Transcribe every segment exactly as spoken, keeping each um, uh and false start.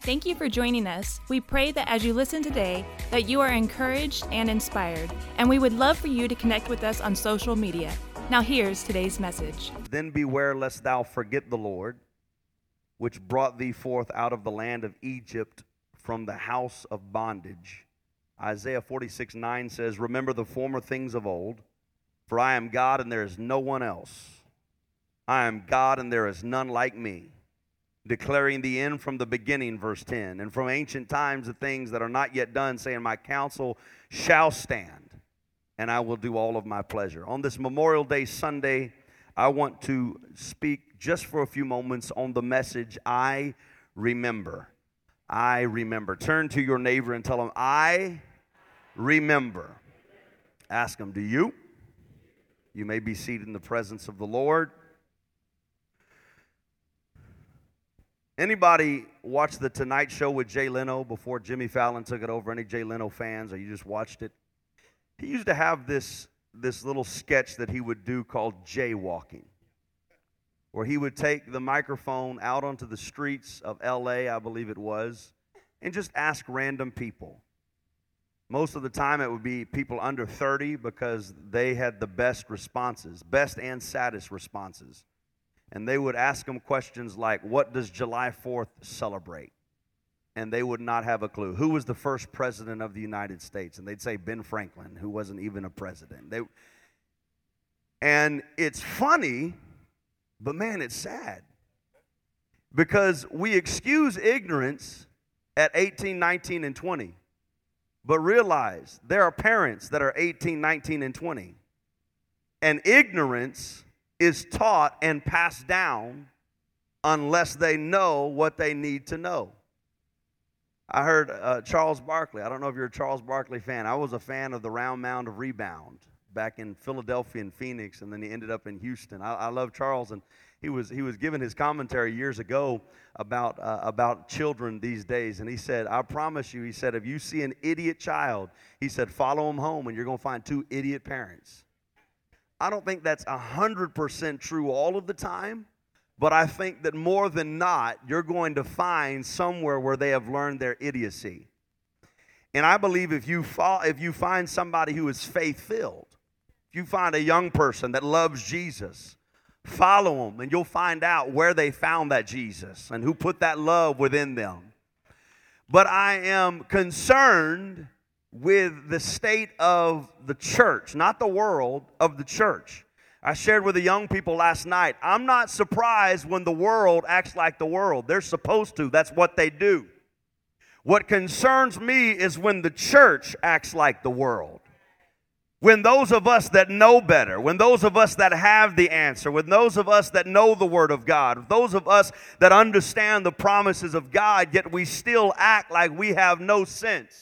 Thank you for joining us. We pray that as you listen today, that you are encouraged and inspired, and we would love for you to connect with us on social media. Now here's today's message. Then beware lest thou forget the Lord, which brought thee forth out of the land of Egypt from the house of bondage. Isaiah forty-six nine says, Remember the former things of old, for I am God and there is no one else. I am God and there is none like me. Declaring the end from the beginning, verse ten. And from ancient times the things that are not yet done, saying, My counsel shall stand, and I will do all of my pleasure. On this Memorial Day Sunday, I want to speak just for a few moments on the message, I remember. I remember. Turn to your neighbor and tell them, I remember. Ask them, do you? You may be seated in the presence of the Lord. Anybody watch The Tonight Show with Jay Leno before Jimmy Fallon took it over? Any Jay Leno fans, or you just watched it? He used to have this, this little sketch that he would do called jaywalking, where he would take the microphone out onto the streets of L A, I believe it was, and just ask random people. Most of the time it would be people under thirty because they had the best responses, best and saddest responses. And they would ask them questions like, what does July fourth celebrate? And they would not have a clue. Who was the first president of the United States? And they'd say Ben Franklin, who wasn't even a president. They, and it's funny, but man, it's sad. Because we excuse ignorance at eighteen, nineteen, and twenty. But realize there are parents that are eighteen, nineteen, and twenty. And ignorance is taught and passed down unless they know what they need to know. I heard uh, Charles Barkley. I don't know if you're a Charles Barkley fan. I was a fan of the Round Mound of Rebound back in Philadelphia and Phoenix, and then he ended up in Houston. I, I love Charles, and he was he was giving his commentary years ago about uh, about children these days, and he said, I promise you, he said, if you see an idiot child, he said, follow him home, and you're going to find two idiot parents. I don't think that's one hundred percent true all of the time, but I think that more than not, you're going to find somewhere where they have learned their idiocy. And I believe if you fall, if you find somebody who is faith-filled, if you find a young person that loves Jesus, follow them, and you'll find out where they found that Jesus and who put that love within them. But I am concerned with the state of the church, not the world, of the church. I shared with the young people last night, I'm not surprised when the world acts like the world. They're supposed to. That's what they do. What concerns me is when the church acts like the world. When those of us that know better, when those of us that have the answer, when those of us that know the Word of God, those of us that understand the promises of God, yet we still act like we have no sense.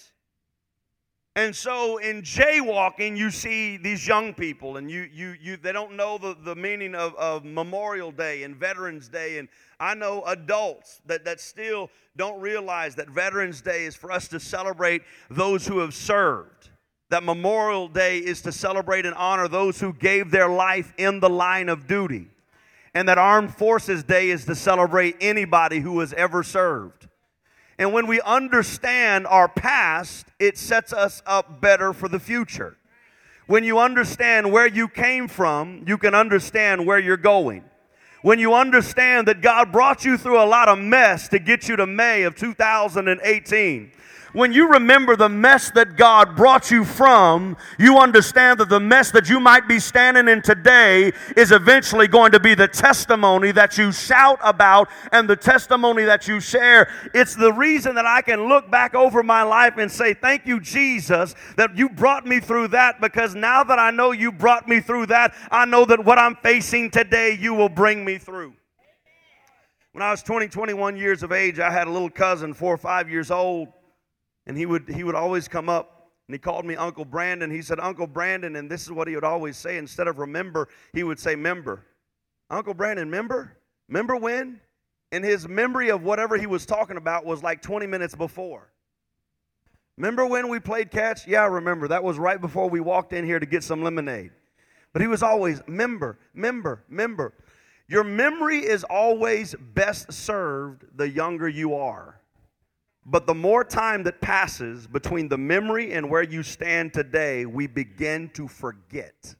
And so in jaywalking, you see these young people, and you you you they don't know the, the meaning of, of Memorial Day and Veterans Day. And I know adults that, that still don't realize that Veterans Day is for us to celebrate those who have served. That Memorial Day is to celebrate and honor those who gave their life in the line of duty. And that Armed Forces Day is to celebrate anybody who has ever served. And when we understand our past, it sets us up better for the future. When you understand where you came from, you can understand where you're going. When you understand that God brought you through a lot of mess to get you to May of two thousand eighteen, when you remember the mess that God brought you from, you understand that the mess that you might be standing in today is eventually going to be the testimony that you shout about and the testimony that you share. It's the reason that I can look back over my life and say, thank you, Jesus, that you brought me through that, because now that I know you brought me through that, I know that what I'm facing today, you will bring me through. When I was twenty, twenty-one years of age, I had a little cousin, four or five years old. And he would he would always come up, and he called me Uncle Brandon. He said, Uncle Brandon, and this is what he would always say. Instead of remember, he would say member. Uncle Brandon, member? Member when? And his memory of whatever he was talking about was like twenty minutes before. Remember when we played catch? Yeah, I remember. That was right before we walked in here to get some lemonade. But he was always member, member, member. Your memory is always best served the younger you are. But the more time that passes between the memory and where you stand today, we begin to forget.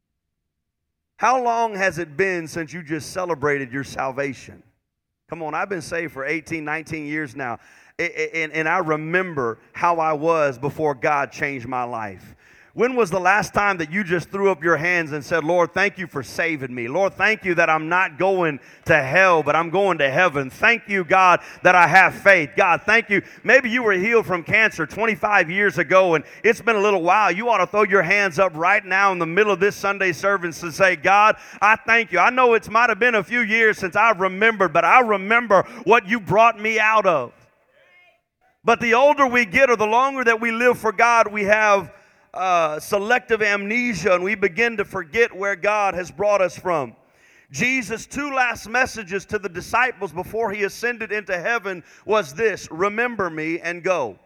How long has it been since you just celebrated your salvation? Come on, I've been saved for eighteen, nineteen years now. And, and I remember how I was before God changed my life. When was the last time that you just threw up your hands and said, Lord, thank you for saving me. Lord, thank you that I'm not going to hell, but I'm going to heaven. Thank you, God, that I have faith. God, thank you. Maybe you were healed from cancer twenty-five years ago, and it's been a little while. You ought to throw your hands up right now in the middle of this Sunday service and say, God, I thank you. I know it might have been a few years since I've remembered, but I remember what you brought me out of. But the older we get or the longer that we live for God, we have Uh, selective amnesia, and we begin to forget where God has brought us from. Jesus' two last messages to the disciples before he ascended into heaven was this: remember me and go.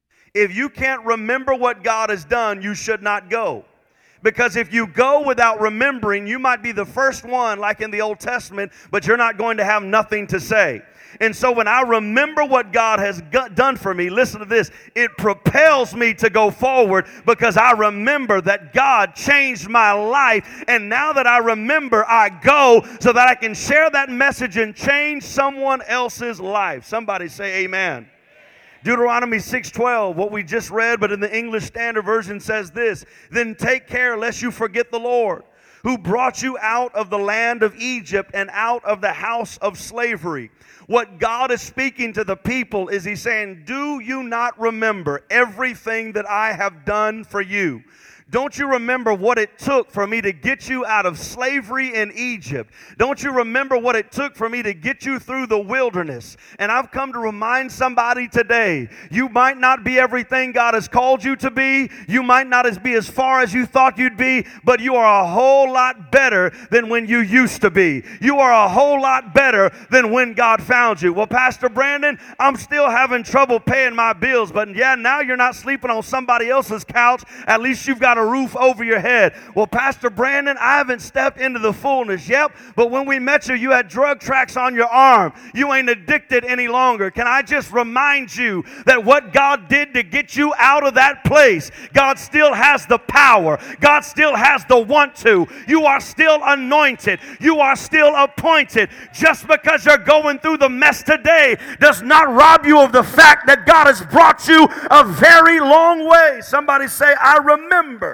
If you can't remember what God has done, you should not go. Because if you go without remembering, you might be the first one like in the Old Testament, but you're not going to have nothing to say. And so when I remember what God has done for me, listen to this, it propels me to go forward because I remember that God changed my life. And now that I remember, I go so that I can share that message and change someone else's life. Somebody say amen. Deuteronomy six twelve, what we just read, but in the English Standard Version says this: then take care lest you forget the Lord, who brought you out of the land of Egypt and out of the house of slavery. What God is speaking to the people is he's saying, do you not remember everything that I have done for you? Don't you remember what it took for me to get you out of slavery in Egypt? Don't you remember what it took for me to get you through the wilderness? And I've come to remind somebody today, you might not be everything God has called you to be. You might not be as far as you thought you'd be, but you are a whole lot better than when you used to be. You are a whole lot better than when God found you. Well, Pastor Brandon, I'm still having trouble paying my bills, but yeah, now you're not sleeping on somebody else's couch. At least you've got a roof over your head. Well, Pastor Brandon, I haven't stepped into the fullness yet, but when we met you, you had drug tracks on your arm. You ain't addicted any longer. Can I just remind you that what God did to get you out of that place, God still has the power. God still has the want to. You are still anointed. You are still appointed. Just because you're going through the mess today does not rob you of the fact that God has brought you a very long way. Somebody say, I remember.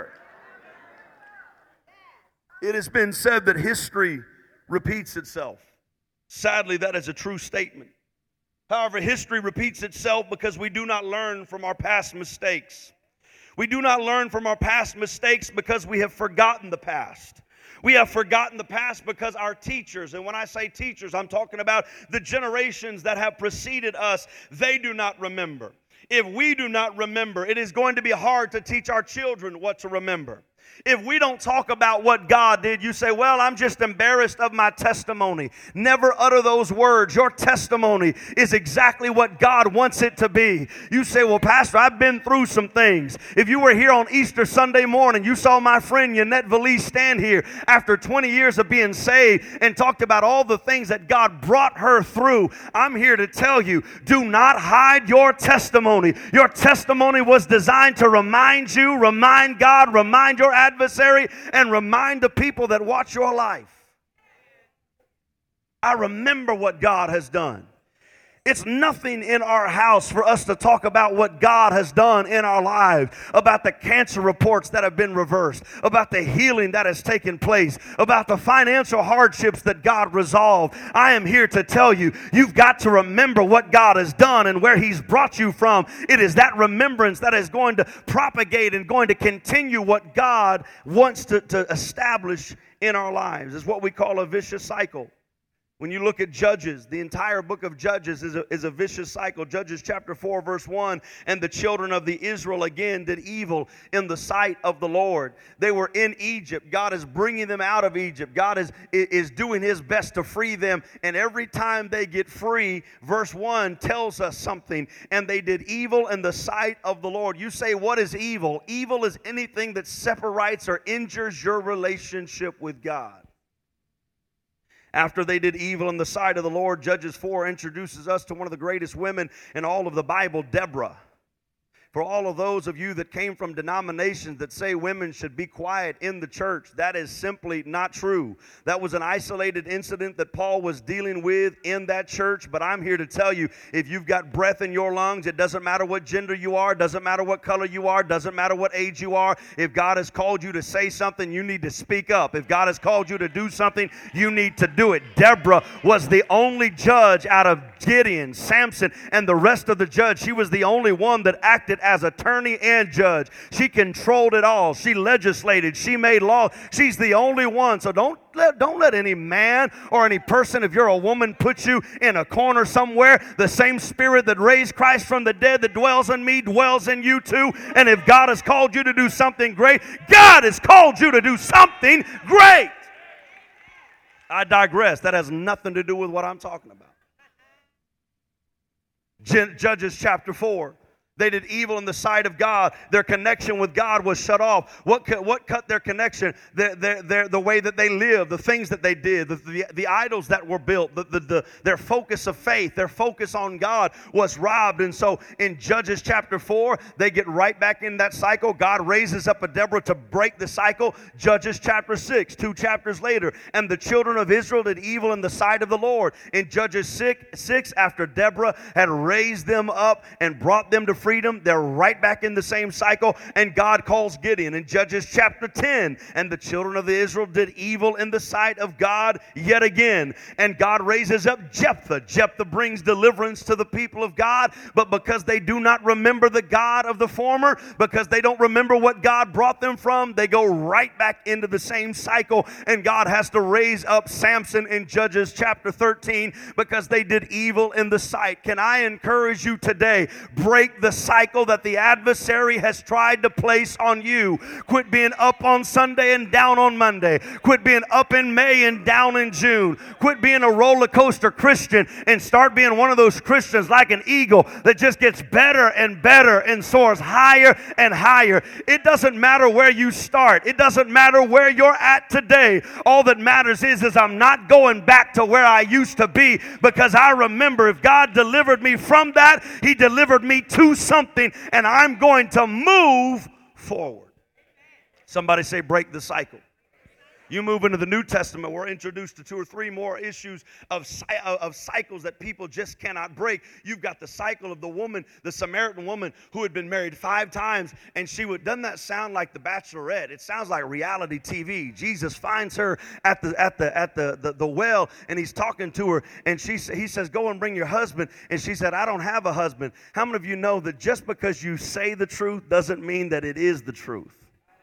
It has been said that history repeats itself. Sadly, that is a true statement. However, history repeats itself because we do not learn from our past mistakes. We do not learn from our past mistakes because we have forgotten the past. We have forgotten the past because our teachers, and when I say teachers, I'm talking about the generations that have preceded us, they do not remember. If we do not remember, it is going to be hard to teach our children what to remember. If we don't talk about what God did, you say, well, I'm just embarrassed of my testimony. Never utter those words. Your testimony is exactly what God wants it to be. You say, well, Pastor, I've been through some things. If you were here on Easter Sunday morning, you saw my friend Yannette Valise stand here after twenty years of being saved and talked about all the things that God brought her through. I'm here to tell you, do not hide your testimony. Your testimony was designed to remind you, remind God, remind your adversary, and remind the people that watch your life. I remember what God has done. It's nothing in our house for us to talk about what God has done in our lives, about the cancer reports that have been reversed, about the healing that has taken place, about the financial hardships that God resolved. I am here to tell you, you've got to remember what God has done and where He's brought you from. It is that remembrance that is going to propagate and going to continue what God wants to, to establish in our lives. It's what we call a vicious cycle. When you look at Judges, the entire book of Judges is a, is a vicious cycle. Judges chapter four, verse one, and the children of the Israel again did evil in the sight of the Lord. They were in Egypt. God is bringing them out of Egypt. God is, is doing His best to free them. And every time they get free, verse one tells us something. And they did evil in the sight of the Lord. You say, what is evil? Evil is anything that separates or injures your relationship with God. after they did evil in the sight of the Lord. Judges four introduces us to one of the greatest women in all of the Bible, Deborah. For all of those of you that came from denominations that say women should be quiet in the church, that is simply not true. That was an isolated incident that Paul was dealing with in that church. But I'm here to tell you, if you've got breath in your lungs, it doesn't matter what gender you are, doesn't matter what color you are, doesn't matter what age you are. If God has called you to say something, you need to speak up. If God has called you to do something, you need to do it. Deborah was the only judge out of Gideon, Samson, and the rest of the judge. She was the only one that acted as attorney and judge. She controlled it all. She legislated. She made law. She's the only one. So don't let, don't let any man or any person, if you're a woman, put you in a corner somewhere. The same spirit that raised Christ from the dead that dwells in me dwells in you too. And if God has called you to do something great, God has called you to do something great. I digress. That has nothing to do with what I'm talking about. Judges chapter four. They did evil in the sight of God. Their connection with God was shut off. What cut, what cut their connection? Their, their, their, the way that they lived, the things that they did, the, the, the idols that were built, the, the, the, their focus of faith, their focus on God was robbed. And so in Judges chapter four, they get right back in that cycle. God raises up a Deborah to break the cycle. Judges chapter six, two chapters later. And the children of Israel did evil in the sight of the Lord. In Judges six, six after Deborah had raised them up and brought them to freedom, they're right back in the same cycle, and God calls Gideon in Judges chapter ten. And the children of Israel did evil in the sight of God yet again, and God raises up Jephthah. Jephthah brings deliverance to the people of God, but because they do not remember the God of the former, because they don't remember what God brought them from, they go right back into the same cycle, and God has to raise up Samson in Judges chapter thirteen because they did evil in the sight. Can I encourage you today? Break the cycle that the adversary has tried to place on you. Quit being up on Sunday and down on Monday. Quit being up in May and down in June. Quit being a roller coaster Christian and start being one of those Christians like an eagle that just gets better and better and soars higher and higher. It doesn't matter where you start. It doesn't matter where you're at today. All that matters is, is I'm not going back to where I used to be, because I remember if God delivered me from that, He delivered me to something, and I'm going to move forward. Somebody say, break the cycle. You move into the New Testament, we're introduced to two or three more issues of, of cycles that people just cannot break. You've got the cycle of the woman, the Samaritan woman who had been married five times, and she would, doesn't that sound like The Bachelorette? It sounds like reality T V. Jesus finds her at the at the at the, the, the well, and he's talking to her, and she he says, go and bring your husband. And she said, I don't have a husband. How many of you know that just because you say the truth doesn't mean that it is the truth?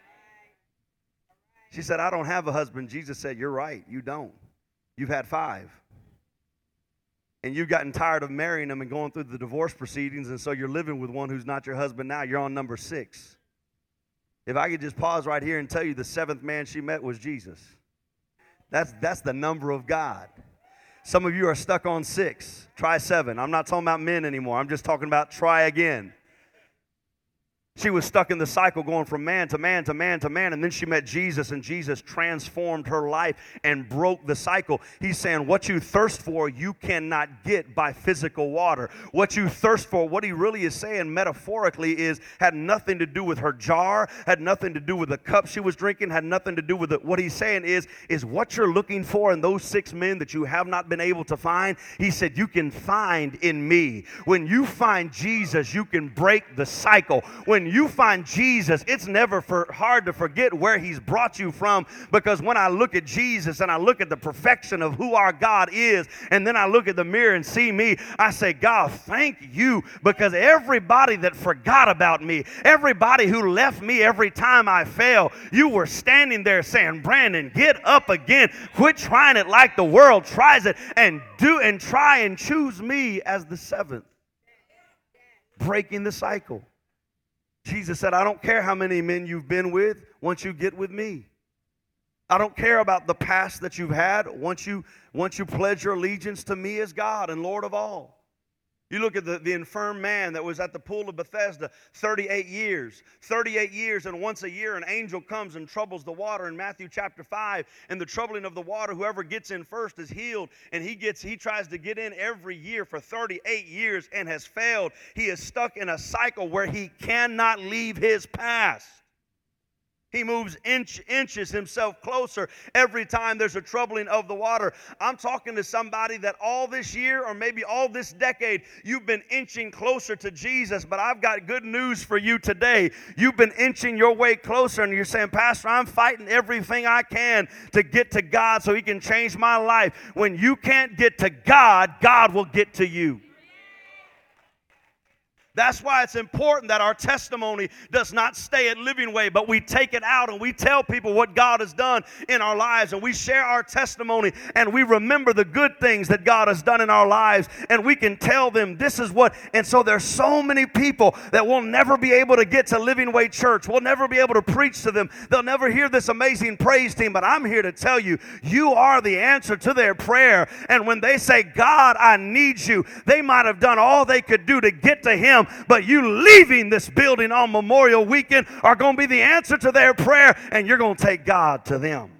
She said, I don't have a husband. Jesus said, you're right. You don't. You've had five. And you've gotten tired of marrying them and going through the divorce proceedings, and so you're living with one who's not your husband now. You're on number six. If I could just pause right here and tell you the seventh man she met was Jesus. That's, that's the number of God. Some of you are stuck on six. Try seven. I'm not talking about men anymore. I'm just talking about try again. She was stuck in the cycle going from man to man to man to man, and then she met Jesus, and Jesus transformed her life and broke the cycle. He's saying what you thirst for, you cannot get by physical water. What you thirst for, what he really is saying metaphorically is, had nothing to do with her jar, had nothing to do with the cup she was drinking, had nothing to do with it. What he's saying is, is what you're looking for in those six men that you have not been able to find, he said, you can find in me. When you find Jesus, you can break the cycle. When When you find Jesus, it's never for hard to forget where he's brought you from, because when I look at Jesus and I look at the perfection of who our God is, and then I look at the mirror and see me, I say, God, thank you, because everybody that forgot about me, everybody who left me every time I fell, you were standing there saying, Brandon, get up again. Quit trying it like the world tries it, and do and try and choose me as the seventh. Breaking the cycle. Jesus said, I don't care how many men you've been with once you get with me. I don't care about the past that you've had once you, once you pledge your allegiance to me as God and Lord of all. You look at the, the infirm man that was at the pool of Bethesda thirty-eight years. thirty-eight years, and once a year an angel comes and troubles the water in Matthew chapter five. And the troubling of the water, whoever gets in first is healed. And he gets he tries to get in every year for thirty-eight years and has failed. He is stuck in a cycle where he cannot leave his past. He moves inch, inches himself closer every time there's a troubling of the water. I'm talking to somebody that all this year or maybe all this decade, you've been inching closer to Jesus. But I've got good news for you today. You've been inching your way closer and you're saying, Pastor, I'm fighting everything I can to get to God so He can change my life. When you can't get to God, God will get to you. That's why it's important that our testimony does not stay at Living Way, but we take it out and we tell people what God has done in our lives, and we share our testimony and we remember the good things that God has done in our lives, and we can tell them this is what. And so there's so many people that will never be able to get to Living Way Church. We'll never be able to preach to them. They'll never hear this amazing praise team, but I'm here to tell you, you are the answer to their prayer. And when they say, God, I need you, they might have done all they could do to get to Him. But you leaving this building on Memorial Weekend are going to be the answer to their prayer, and you're going to take God to them.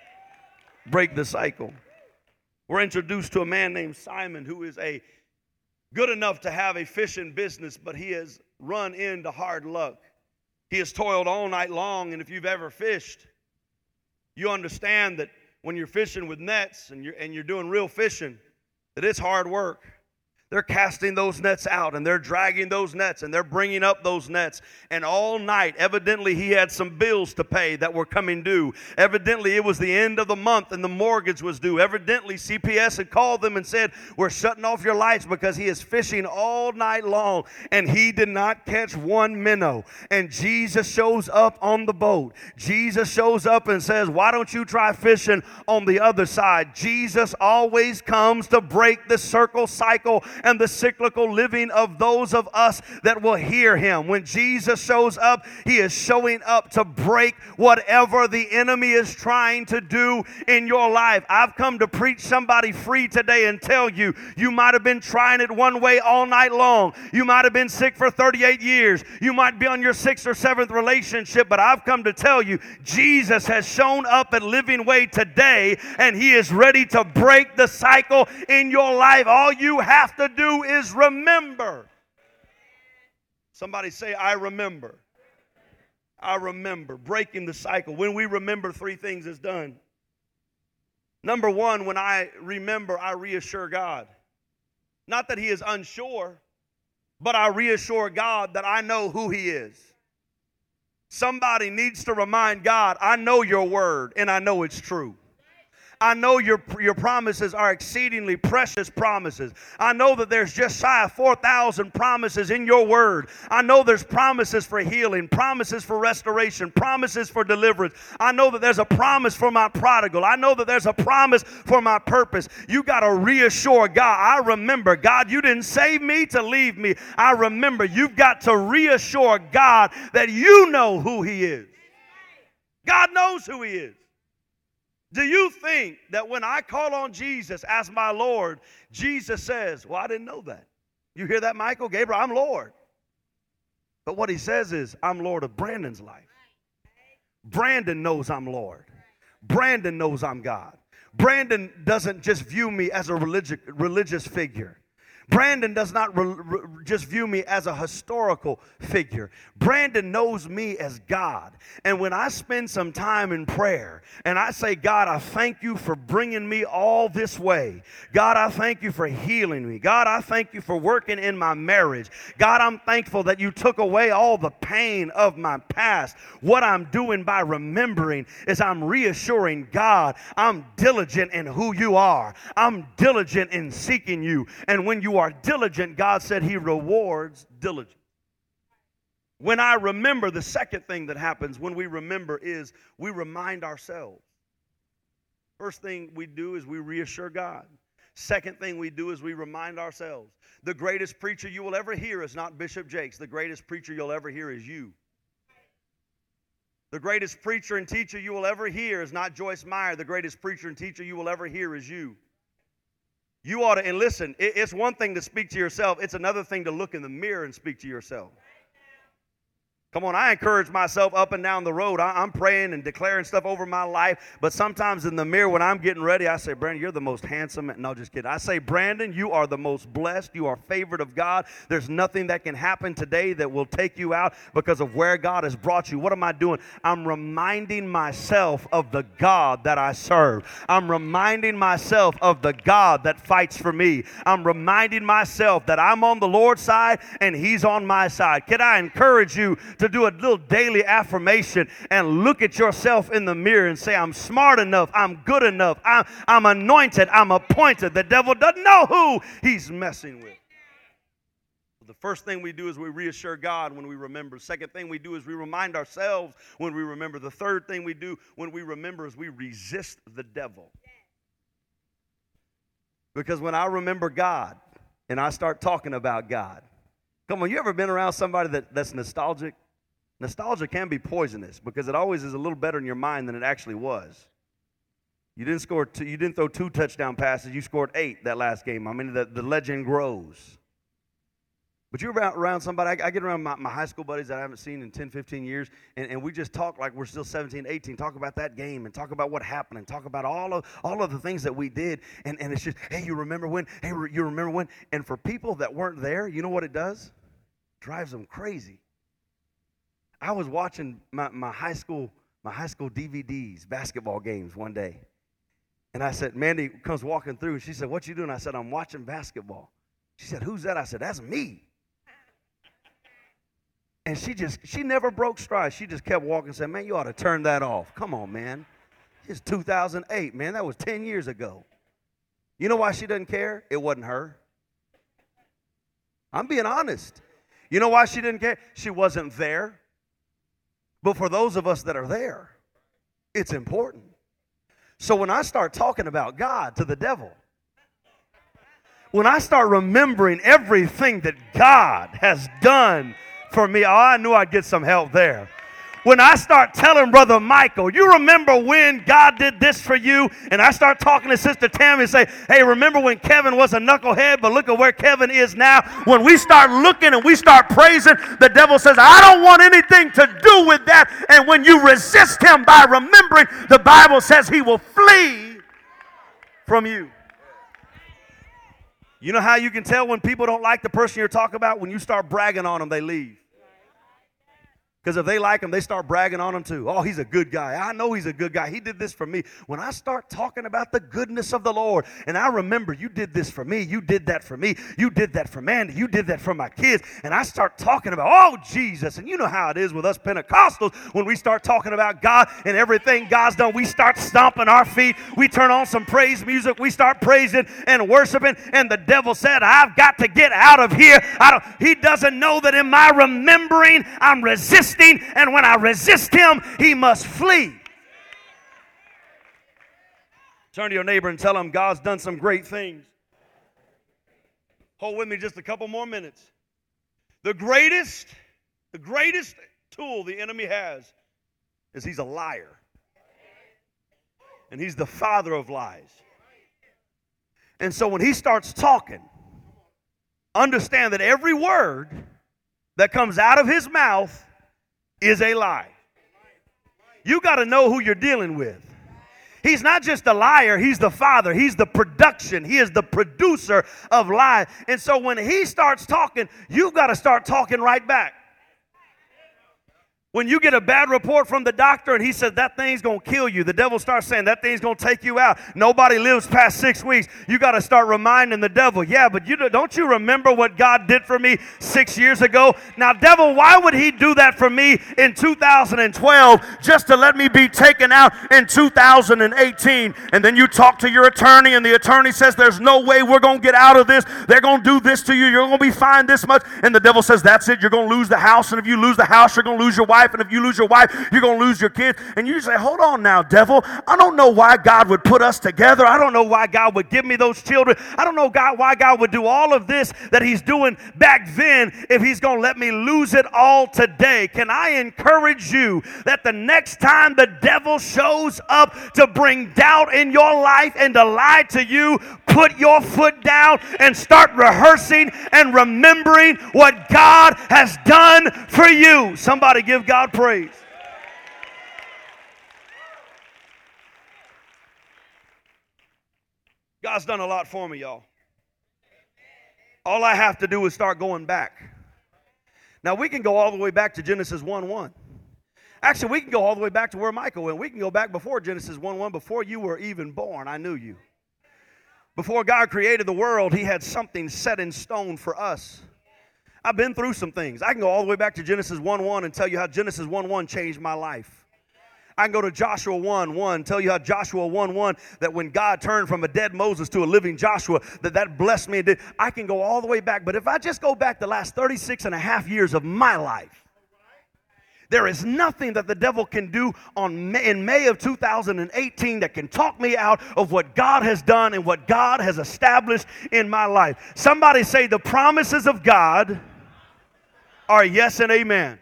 Break the cycle. We're introduced to a man named Simon who is a good enough to have a fishing business, but he has run into hard luck. He has toiled all night long, and if you've ever fished, you understand that when you're fishing with nets and you're, and you're doing real fishing, that it's hard work. They're casting those nets out, and they're dragging those nets, and they're bringing up those nets. And all night, evidently, he had some bills to pay that were coming due. Evidently, it was the end of the month, and the mortgage was due. Evidently, C P S had called them and said, we're shutting off your lights because he is fishing all night long, and he did not catch one minnow. And Jesus shows up on the boat. Jesus shows up and says, why don't you try fishing on the other side? Jesus always comes to break the circle cycle and the cyclical living of those of us that will hear Him. When Jesus shows up, He is showing up to break whatever the enemy is trying to do in your life. I've come to preach somebody free today and tell you, you might have been trying it one way all night long. You might have been sick for thirty-eight years. You might be on your sixth or seventh relationship, but I've come to tell you, Jesus has shown up at Living Way today, and He is ready to break the cycle in your life. All you have to do is remember. Somebody say, I remember. I remember. Breaking the cycle. When we remember, three things is done. Number one, when I remember, I reassure God. Not that He is unsure, but I reassure God that I know who He is. Somebody needs to remind God, I know your word and I know it's true. I know your, your promises are exceedingly precious promises. I know that there's just shy of four thousand promises in your word. I know there's promises for healing, promises for restoration, promises for deliverance. I know that there's a promise for my prodigal. I know that there's a promise for my purpose. You got to reassure God. I remember, God, you didn't save me to leave me. I remember. You've got to reassure God that you know who He is. God knows who He is. Do you think that when I call on Jesus as my Lord, Jesus says, well, I didn't know that. You hear that, Michael? Gabriel, I'm Lord. But what He says is, I'm Lord of Brandon's life. Brandon knows I'm Lord. Brandon knows I'm God. Brandon doesn't just view me as a religious, religious figure. Brandon does not re- re- just view me as a historical figure. Brandon knows me as God. And when I spend some time in prayer and I say, God, I thank you for bringing me all this way. God, I thank you for healing me. God, I thank you for working in my marriage. God, I'm thankful that you took away all the pain of my past. What I'm doing by remembering is I'm reassuring God, I'm diligent in who you are. I'm diligent in seeking you. And when you are diligent, God said He rewards diligence. When I remember, the second thing that happens when we remember is we remind ourselves. First thing we do is we reassure God. Second thing we do is we remind ourselves. The greatest preacher you will ever hear is not Bishop Jakes. The greatest preacher you'll ever hear is you. The greatest preacher and teacher you will ever hear is not Joyce Meyer. The greatest preacher and teacher you will ever hear is you. You ought to, and listen, it, it's one thing to speak to yourself. It's another thing to look in the mirror and speak to yourself. Come on, I encourage myself up and down the road. I, I'm praying and declaring stuff over my life. But sometimes in the mirror when I'm getting ready, I say, Brandon, you're the most handsome. No, just kidding. I say, Brandon, you are the most blessed. You are favored of God. There's nothing that can happen today that will take you out because of where God has brought you. What am I doing? I'm reminding myself of the God that I serve. I'm reminding myself of the God that fights for me. I'm reminding myself that I'm on the Lord's side and He's on my side. Can I encourage you to do a little daily affirmation and look at yourself in the mirror and say, I'm smart enough, I'm good enough, I'm, I'm anointed, I'm appointed. The devil doesn't know who he's messing with. The first thing we do is we reassure God when we remember. The second thing we do is we remind ourselves when we remember. The third thing we do when we remember is we resist the devil. Because when I remember God and I start talking about God, come on, you ever been around somebody that, that's nostalgic? Nostalgia can be poisonous because it always is a little better in your mind than it actually was. You didn't score two, you didn't throw two touchdown passes. You scored eight that last game. I mean, the, the legend grows. But you're around, around somebody, I, I get around my, my high school buddies that I haven't seen in ten, fifteen years, and, and we just talk like we're still seventeen, eighteen, talk about that game and talk about what happened and talk about all of all of the things that we did. And, and it's just, hey, you remember when? Hey, you remember when? And for people that weren't there, you know what it does? It drives them crazy. I was watching my, my high school my high school D V Ds, basketball games one day. And I said, Mandy comes walking through, and she said, what you doing? I said, I'm watching basketball. She said, who's that? I said, that's me. And she just, she never broke stride. She just kept walking and said, man, you ought to turn that off. Come on, man. It's two thousand eight, man. That was ten years ago. You know why she doesn't care? It wasn't her. I'm being honest. You know why she didn't care? She wasn't there. But for those of us that are there, it's important. So when I start talking about God to the devil, when I start remembering everything that God has done for me, oh, I knew I'd get some help there. When I start telling Brother Michael, you remember when God did this for you? And I start talking to Sister Tammy and say, hey, remember when Kevin was a knucklehead, but look at where Kevin is now. When we start looking and we start praising, the devil says, I don't want anything to do with that. And when you resist him by remembering, the Bible says he will flee from you. You know how you can tell when people don't like the person you're talking about? When you start bragging on them, they leave. Because if they like him, they start bragging on him too. Oh, he's a good guy. I know he's a good guy. He did this for me. When I start talking about the goodness of the Lord, and I remember you did this for me, you did that for me, you did that for Mandy, you did that for my kids, and I start talking about, oh, Jesus. And you know how it is with us Pentecostals when we start talking about God and everything God's done. We start stomping our feet. We turn on some praise music. We start praising and worshiping, and the devil said, I've got to get out of here. I don't, he doesn't know that in my remembering, I'm resisting. And when I resist him, he must flee. Turn to your neighbor and tell him God's done some great things. Hold with me just a couple more minutes. The greatest, the greatest tool the enemy has is he's a liar. And he's the father of lies. And so when he starts talking, understand that every word that comes out of his mouth is a lie. You got to know who you're dealing with. He's not just a liar, he's the father. He's the production. He is the producer of lies. And so when he starts talking, you've got to start talking right back. When you get a bad report from the doctor and he says that thing's going to kill you, the devil starts saying that thing's going to take you out. Nobody lives past six weeks. You got to start reminding the devil, yeah, but you don't you remember what God did for me six years ago? Now, devil, why would he do that for me in two thousand twelve just to let me be taken out in two thousand eighteen? And then you talk to your attorney and the attorney says there's no way we're going to get out of this. They're going to do this to you. You're going to be fined this much. And the devil says that's it. You're going to lose the house. And if you lose the house, you're going to lose your wife. wife, and if you lose your wife, you're going to lose your kids. And you say, hold on now, devil. I don't know why God would put us together. I don't know why God would give me those children. I don't know God, why God would do all of this that he's doing back then if he's going to let me lose it all today. Can I encourage you that the next time the devil shows up to bring doubt in your life and to lie to you, put your foot down and start rehearsing and remembering what God has done for you. Somebody give God praise. God's done a lot for me, y'all. All I have to do is start going back. Now, we can go all the way back to Genesis one one. Actually, we can go all the way back to where Michael went. We can go back before Genesis one one, before you were even born. I knew you. Before God created the world, he had something set in stone for us. I've been through some things. I can go all the way back to Genesis one one and tell you how Genesis one one changed my life. I can go to Joshua one one, tell you how Joshua one one, that when God turned from a dead Moses to a living Joshua, that that blessed me. I can go all the way back. But if I just go back the last thirty-six and a half years of my life, there is nothing that the devil can do on May, in May of two thousand eighteen that can talk me out of what God has done and what God has established in my life. Somebody say the promises of God are yes and amen.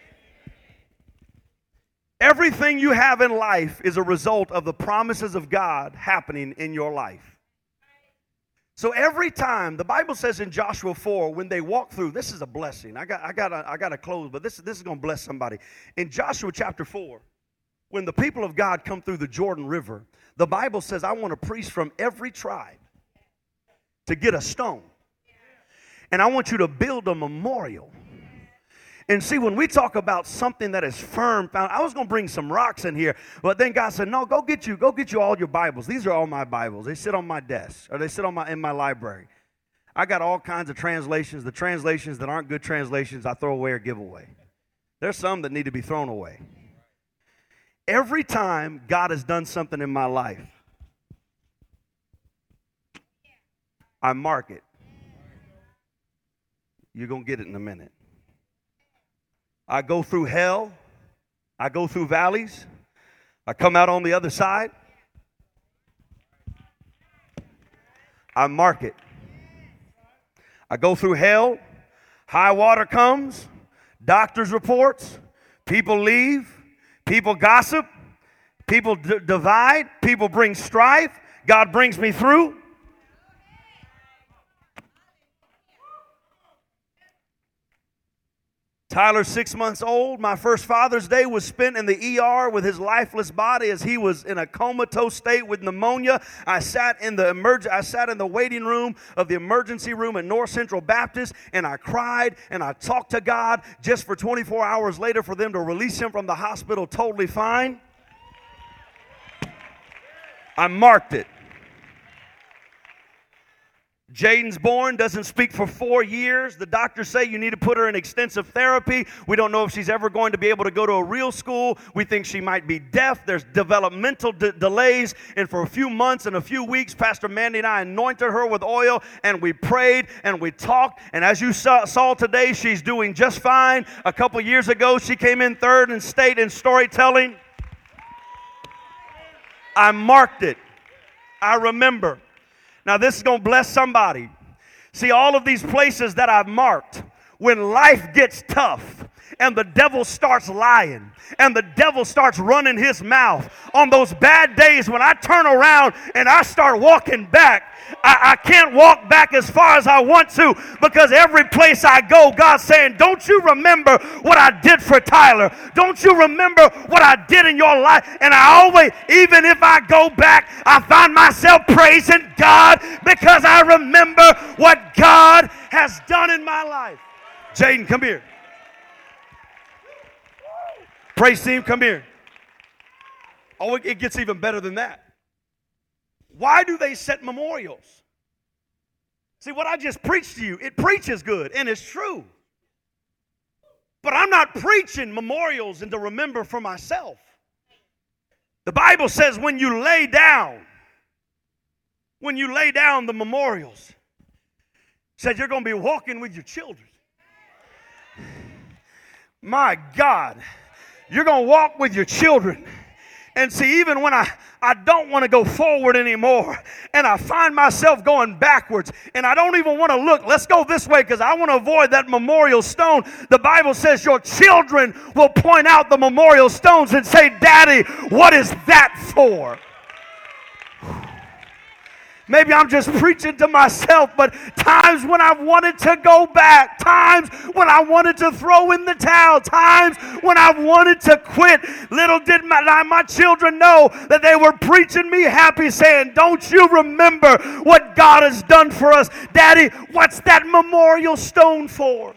Everything you have in life is a result of the promises of God happening in your life. So every time, the Bible says in Joshua four, when they walk through, this is a blessing. I got I got I got to close, but this, this is going to bless somebody. In Joshua chapter four, when the people of God come through the Jordan River, the Bible says, I want a priest from every tribe to get a stone. And I want you to build a memorial. And see, when we talk about something that is firm, found, I was going to bring some rocks in here, but then God said, no, go get you, go get you all your Bibles. These are all my Bibles. They sit on my desk, or they sit on my in my library. I got all kinds of translations. The translations that aren't good translations, I throw away or give away. There's some that need to be thrown away. Every time God has done something in my life, I mark it. You're going to get it in a minute. I go through hell. I go through valleys. I come out on the other side. I mark it. I go through hell. High water comes. Doctor's reports. People leave. People gossip. People d- divide. People bring strife. God brings me through. Tyler's six months old. My first Father's Day was spent in the E R with his lifeless body as he was in a comatose state with pneumonia. I sat in the emerg- I sat in the waiting room of the emergency room at North Central Baptist, and I cried and I talked to God just for twenty-four hours later for them to release him from the hospital totally fine. I marked it. Jaden's born, doesn't speak for four years. The doctors say you need to put her in extensive therapy. We don't know if she's ever going to be able to go to a real school. We think she might be deaf. There's developmental de- delays. And for a few months and a few weeks, Pastor Mandy and I anointed her with oil, and we prayed and we talked. And as you saw, saw today, she's doing just fine. A couple years ago, she came in third in state in storytelling. I marked it. I remember. Now, this is going to bless somebody. See, all of these places that I've marked, when life gets tough and the devil starts lying and the devil starts running his mouth, on those bad days when I turn around and I start walking back, I, I can't walk back as far as I want to, because every place I go, God's saying, don't you remember what I did for Tyler? Don't you remember what I did in your life? And I always, even if I go back, I find myself praising God because I remember what God has done in my life. Jaden, come here. Praise team, come here. Oh, it gets even better than that. Why do they set memorials? See, what I just preached to you, it preaches good, and it's true. But I'm not preaching memorials and to remember for myself. The Bible says when you lay down, when you lay down the memorials, it says you're going to be walking with your children. My God, you're going to walk with your children. And see, even when I, I don't want to go forward anymore and I find myself going backwards and I don't even want to look, let's go this way because I want to avoid that memorial stone. The Bible says your children will point out the memorial stones and say, Daddy, what is that for? Maybe I'm just preaching to myself, but times when I wanted to go back, times when I wanted to throw in the towel, times when I wanted to quit, little did my, my children know that they were preaching me happy, saying, don't you remember what God has done for us? Daddy, what's that memorial stone for?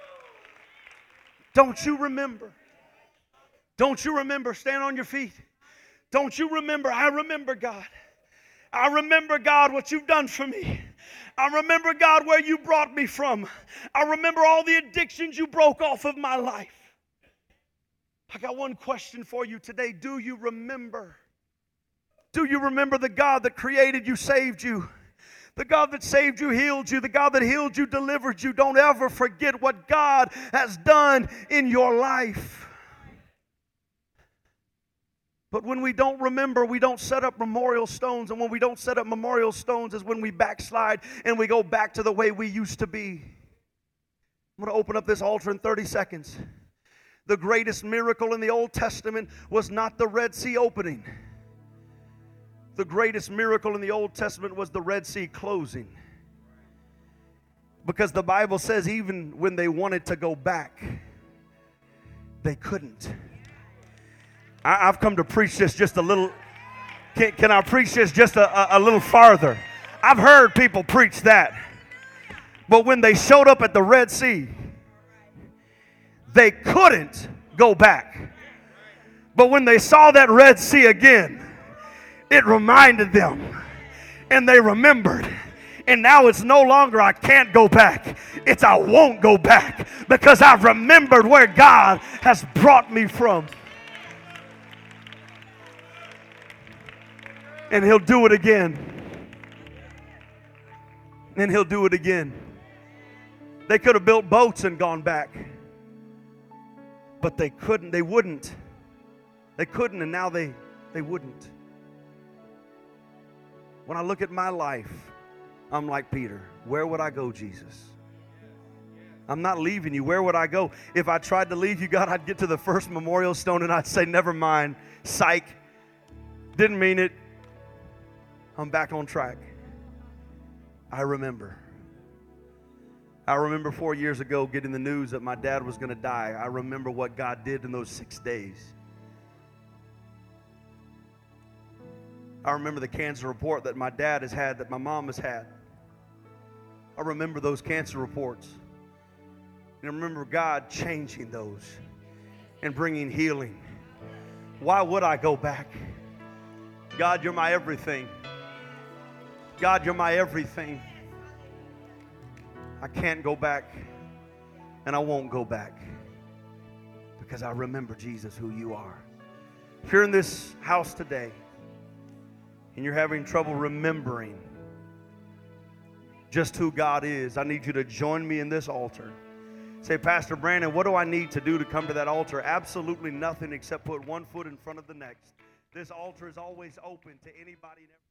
Don't you remember? Don't you remember? Stand on your feet. Don't you remember? I remember, God. I remember, God, what you've done for me. I remember, God, where you brought me from. I remember all the addictions you broke off of my life. I got one question for you today. Do you remember? Do you remember the God that created you, saved you? The God that saved you, healed you. The God that healed you, delivered you. Don't ever forget what God has done in your life. But when we don't remember, we don't set up memorial stones. And when we don't set up memorial stones is when we backslide and we go back to the way we used to be. I'm going to open up this altar in thirty seconds. The greatest miracle in the Old Testament was not the Red Sea opening. The greatest miracle in the Old Testament was the Red Sea closing. Because the Bible says even when they wanted to go back, they couldn't. I've come to preach this just a little. Can, can I preach this just a, a, a little farther? I've heard people preach that. But when they showed up at the Red Sea, they couldn't go back. But when they saw that Red Sea again, it reminded them. And they remembered. And now it's no longer I can't go back. It's I won't go back. Because I've remembered where God has brought me from. And he'll do it again. And he'll do it again. They could have built boats and gone back. But they couldn't. They wouldn't. They couldn't, and now they, they wouldn't. When I look at my life, I'm like Peter. Where would I go, Jesus? I'm not leaving you. Where would I go? If I tried to leave you, God, I'd get to the first memorial stone and I'd say, never mind. Psych. Didn't mean it. I'm back on track. I remember. I remember four years ago getting the news that my dad was going to die. I remember what God did in those six days. I remember the cancer report that my dad has had, that my mom has had. I remember those cancer reports. And I remember God changing those and bringing healing. Why would I go back? God, you're my everything. God, you're my everything. I can't go back, and I won't go back because I remember, Jesus, who you are. If you're in this house today and you're having trouble remembering just who God is, I need you to join me in this altar. Say, Pastor Brandon, what do I need to do to come to that altar? Absolutely nothing except put one foot in front of the next. This altar is always open to anybody.